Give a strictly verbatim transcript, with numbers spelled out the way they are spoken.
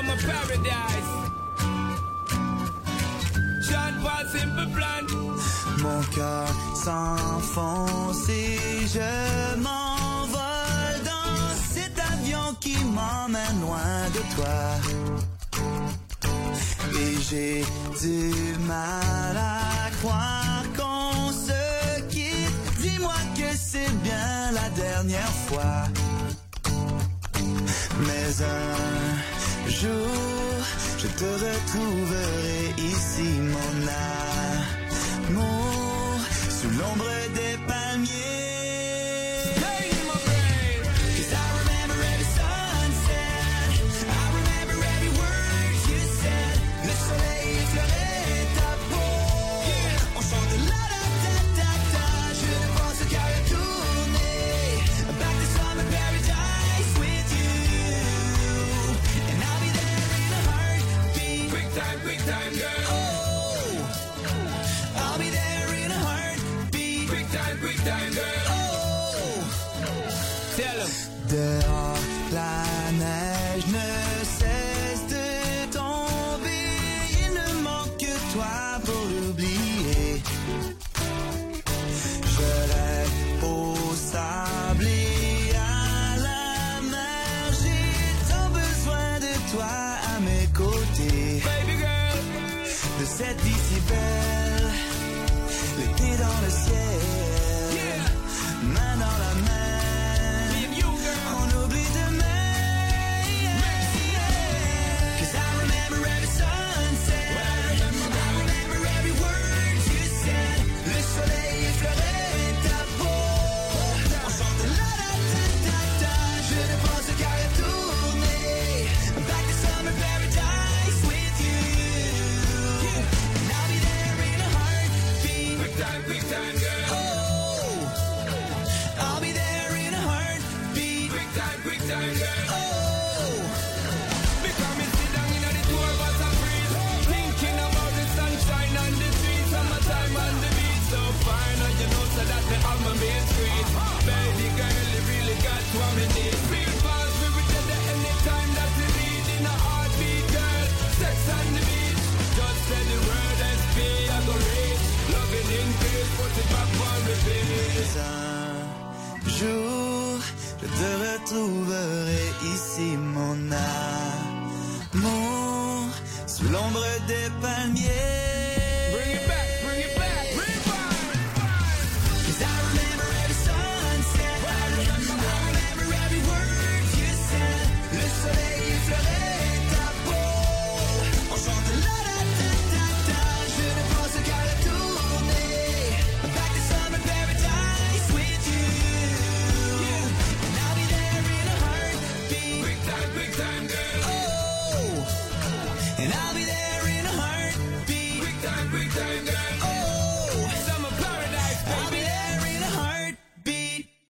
summer paradise. John Paul Simple Plan. Mon cœur s'enfonce et je m'envole dans cet avion qui m'emmène loin de toi. Et j'ai du mal à croire qu'on se quitte. Dis-moi que c'est bien la dernière fois. Mais un jour, je te retrouverai ici, mon amour, sous l'ombre des palmiers. Dehors, la neige ne cesse de tomber. Il ne manque que toi pour l'oublier. Je rêve au sable et à la mer. J'ai tant besoin de toi à mes côtés. Baby girl, de cette vie si belle, l'été dans le ciel, yeah. Main dans la main. Un jour, je te retrouverai ici, mon amour, sous l'ombre des palmiers.